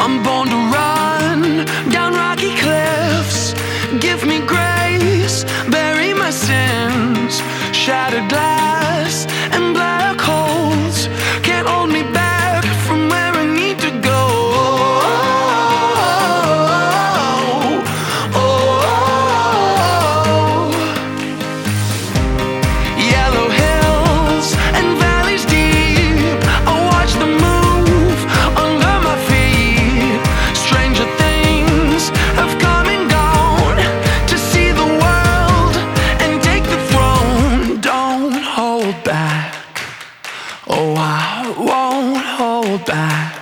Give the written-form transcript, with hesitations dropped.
I'm born to run down rocky cliffs. Give me grace, bury my sins. Shattered glass and black holes can't hold me back from where I need to go. Yellow hills and valleys deep, I watch them move under my feet. Stranger things have come and gone to see the world and take the throne. Don't hold back, oh I won't hold back.